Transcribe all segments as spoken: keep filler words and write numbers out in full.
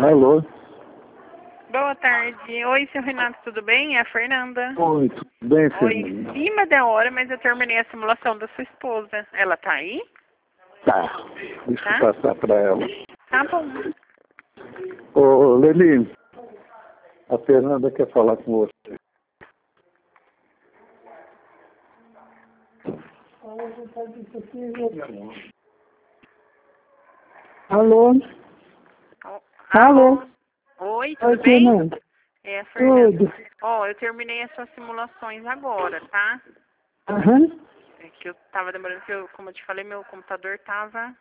Alô? Boa tarde. Oi, seu Renato, tudo bem? É a Fernanda. Oi, tudo bem, Oi, em Fernanda? cima da hora, mas eu terminei a simulação da sua esposa. Ela tá aí? Tá, deixa Tá? eu passar pra ela. Tá bom. Ô, Leli, a Fernanda quer falar com você. Alô? Ó, Alô? Oi, tudo Oi, bem? Fernanda. É a Fernanda. Tudo. Ó, eu terminei as suas simulações agora, tá? Aham. É que eu tava demorando, porque eu, como eu te falei, meu computador tava...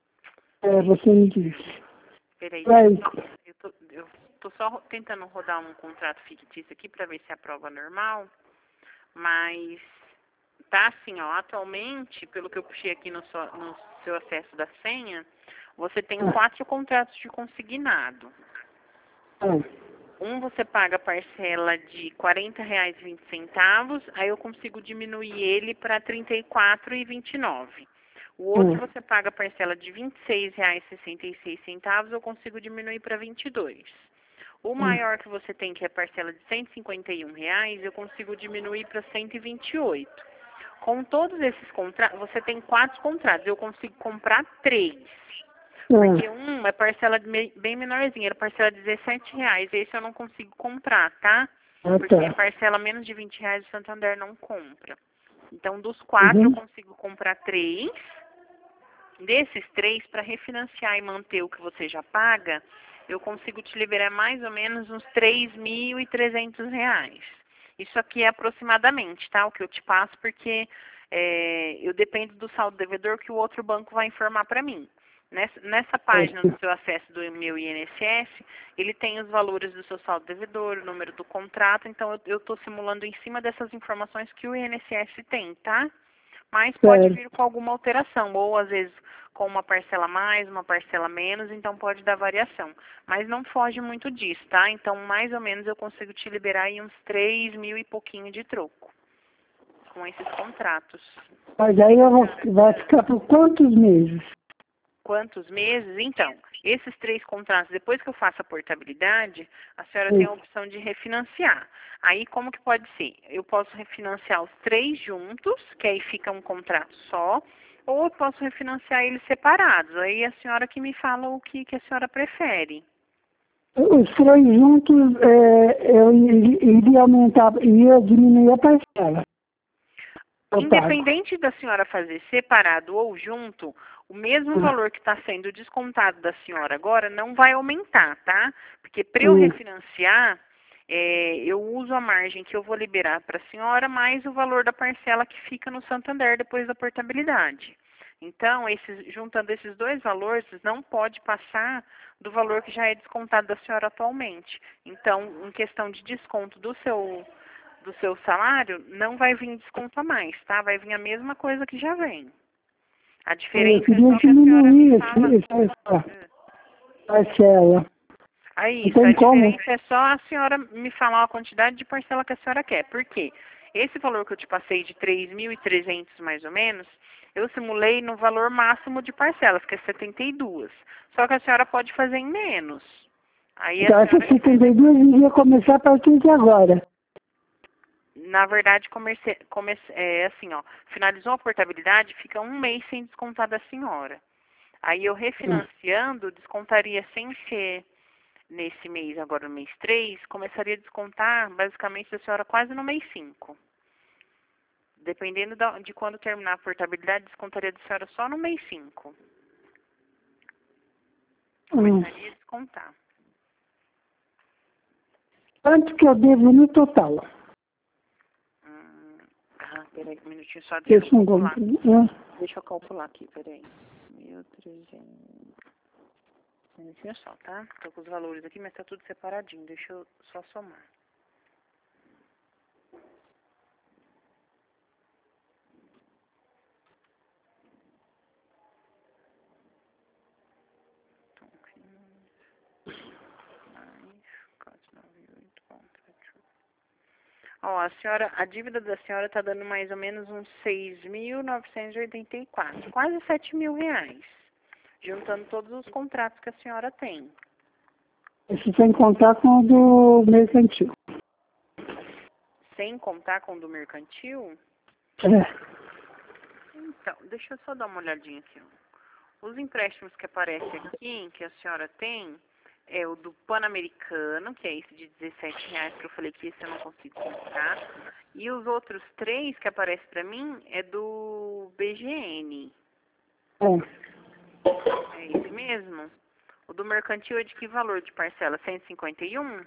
É, você me disse. Peraí, Vai. deixa eu, só- eu, tô, eu tô só ro- tentando rodar um contrato fictício aqui pra ver se é a prova normal, mas tá assim, ó, atualmente, pelo que eu puxei aqui no, sua- no seu acesso da senha, você tem Ah. quatro contratos de consignado. Ah. Um você paga a parcela de quarenta reais e vinte centavos, aí eu consigo diminuir ele para trinta e quatro reais e vinte e nove. O outro Ah. você paga a parcela de vinte e seis reais e sessenta e seis centavos, eu consigo diminuir para vinte e dois. O maior que você tem, que é a parcela de cento e cinquenta e um reais, eu consigo diminuir para cento e vinte e oito. Com todos esses contratos, você tem quatro contratos, eu consigo comprar três. Porque Ah. um é parcela de me- bem menorzinha, era parcela de dezessete reais, esse eu não consigo comprar, tá? Ah, Porque tá. parcela menos de vinte reais o Santander não compra. Então, dos quatro eu Uhum. consigo comprar três. Desses três, para refinanciar e manter o que você já paga, eu consigo te liberar mais ou menos uns três mil e trezentos reais. Isso aqui é aproximadamente, tá? O que eu te passo, porque é, eu dependo do saldo devedor que o outro banco vai informar para mim. Nessa, nessa página do seu acesso do meu I N S S, ele tem os valores do seu saldo devedor, o número do contrato, então eu estou simulando em cima dessas informações que o I N S S tem, tá? Mas pode Certo. vir com alguma alteração, ou às vezes com uma parcela a mais, uma parcela a menos, então pode dar variação. Mas não foge muito disso, tá? Então, mais ou menos, eu consigo te liberar aí uns três mil e pouquinho de troco com esses contratos. Mas aí eu vou, vai ficar por quantos meses? Quantos meses? Então, esses três contratos, depois que eu faço a portabilidade, a senhora tem a Isso. opção de refinanciar. Aí, como que pode ser? Eu posso refinanciar os três juntos, que aí fica um contrato só, ou eu posso refinanciar eles separados. Aí a senhora que me fala o que, que a senhora prefere. Os três juntos, é, eu iri- iria aumentar, iria diminuir a parcela. Eu pago. Independente da senhora fazer separado ou junto, o mesmo Ah. valor que está sendo descontado da senhora agora não vai aumentar, tá? Porque para eu Hum. refinanciar, é, eu uso a margem que eu vou liberar para a senhora mais o valor da parcela que fica no Santander depois da portabilidade. Então, esses, juntando esses dois valores, não pode passar do valor que já é descontado da senhora atualmente. Então, em questão de desconto do seu do seu salário, não vai vir desconto a mais, tá? Vai vir a mesma coisa que já vem. A Eu diferença é queria só que a senhora me diminuir fala... esse, essa parcela. Aí, Não isso, a tem como? diferença é só a senhora me falar a quantidade de parcela que a senhora quer. Por quê? Esse valor que eu te passei de três mil e trezentos mais ou menos, eu simulei no valor máximo de parcelas, que é setenta e duas. Só que a senhora pode fazer em menos. Aí Então, a essa senhora que vai setenta e duas iria começar a partir de agora. Na verdade, comece, comece, é assim, ó, finalizou a portabilidade, fica um mês sem descontar da senhora. Aí eu refinanciando, descontaria sem ser nesse mês, agora no mês três, começaria a descontar basicamente da senhora quase no mês cinco. Dependendo da, de quando terminar a portabilidade, descontaria da senhora só no mês cinco. Hum. Começaria a descontar. Quanto que eu devo no total? Hum, ah, peraí um minutinho só, deixa eu Deixa eu calcular. né? Deixa eu calcular aqui, peraí. mil e trezentos. Um minutinho só, tá? Tô com os valores aqui, mas tá tudo separadinho. Deixa eu só somar. Então, quinze mais quatrocentos e noventa e oito ponto setenta e oito. Ó, a senhora, a dívida da senhora tá dando mais ou menos uns seis mil novecentos e oitenta e quatro, quase sete mil reais, juntando todos os contratos que a senhora tem. Isso sem contar com o do mercantil. Sem contar com o do mercantil? É. Então, deixa eu só dar uma olhadinha aqui. Ó. Os empréstimos que aparecem aqui, que a senhora tem, é o do Pan-Americano, que é esse de dezessete reais, que eu falei que esse eu não consigo comprar. E os outros três que aparecem pra mim é do B G N. É. É esse mesmo? O do mercantil é de que valor de parcela? cento e cinquenta e um?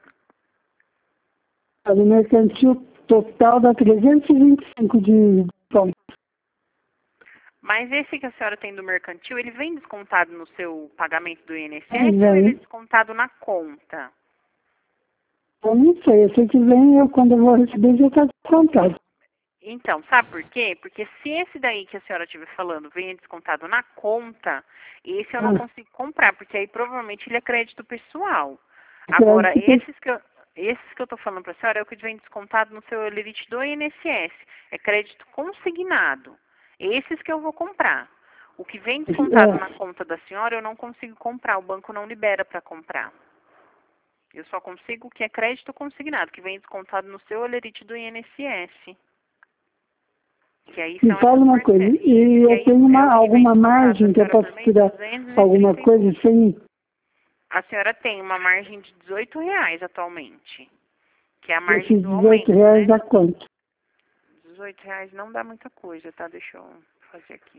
O do mercantil total dá trezentos e vinte e cinco de pontos. Mas esse que a senhora tem do mercantil, ele vem descontado no seu pagamento do I N S S Vem. ou ele é descontado na conta? Eu não sei, eu sei que vem, eu, quando eu vou receber, já está descontado. Então, sabe por quê? Porque se esse daí que a senhora estiver falando venha descontado na conta, esse eu não Ah. consigo comprar, porque aí provavelmente ele é crédito pessoal. Crédito Agora, pessoal. esses que eu, esses que eu tô falando para a senhora é o que vem descontado no seu limite do I N S S. É crédito consignado. Esses que eu vou comprar. O que vem descontado É. na conta da senhora eu não consigo comprar, o banco não libera para comprar. Eu só consigo o que é crédito consignado, que vem descontado no seu olerite do I N S S. Que aí Me são fala essas uma coisa, parcelas. e Que eu aí tenho é uma, o que vem alguma descontado margem da que eu senhora posso por mês, tirar duzentos e alguma trinta e coisa um. sem... A senhora tem uma margem de dezoito reais atualmente. Que é a margem Esses do dezoito aumento, reais né? dá quanto? dezoito reais não dá muita coisa, tá? Deixa eu fazer aqui.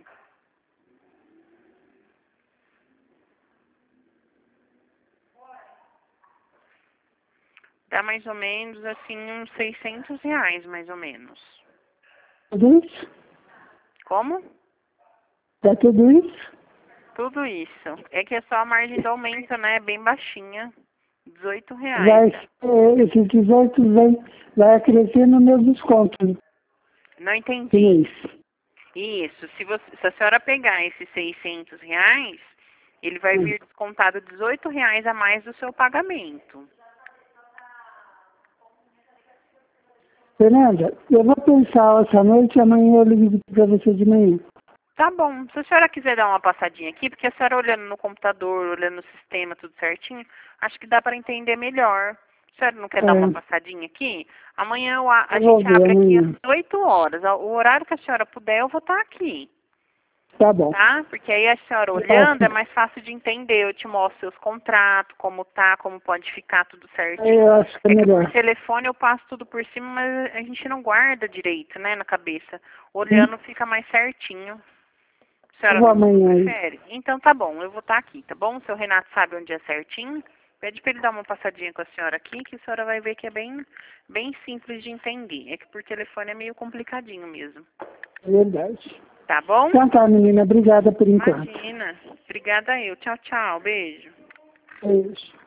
Dá mais ou menos, assim, uns seiscentos reais, mais ou menos. Tudo isso? Como? Dá tudo isso? Tudo isso. É que é só a margem do aumento, né? Bem baixinha. dezoito reais. Vai, é, esses dezoito vem, vai acrescer no meu desconto. Não entendi. Mês. Isso. Se, você, se a senhora pegar esses seiscentos reais, ele vai vir descontado dezoito reais a mais do seu pagamento. Fernanda, eu vou pensar essa noite e amanhã eu ligo para você de manhã. Tá bom. Se a senhora quiser dar uma passadinha aqui, porque a senhora olhando no computador, olhando no sistema, tudo certinho, acho que dá para entender melhor. A senhora não quer É. dar uma passadinha aqui? Amanhã eu a, a Eu vou gente ver abre aqui amanhã. às oito horas. O horário que a senhora puder, eu vou estar aqui. Tá bom. Tá? Porque aí a senhora olhando é mais fácil de entender. Eu te mostro seus contratos, como tá, como pode ficar tudo certinho. Eu acho que é É que melhor. por telefone eu passo tudo por cima, mas a gente não guarda direito, né, na cabeça. Olhando fica mais certinho. A senhora Eu vou não amanhã aí. prefere? Então tá bom, eu vou estar aqui, tá bom? O seu Renato sabe onde é certinho. Pede para ele dar uma passadinha com a senhora aqui, que a senhora vai ver que é bem, bem simples de entender. É que por telefone é meio complicadinho mesmo. É verdade. Tá bom? Então tá, menina. Obrigada por enquanto. Imagina. Obrigada eu. Tchau, tchau. Beijo. Beijo.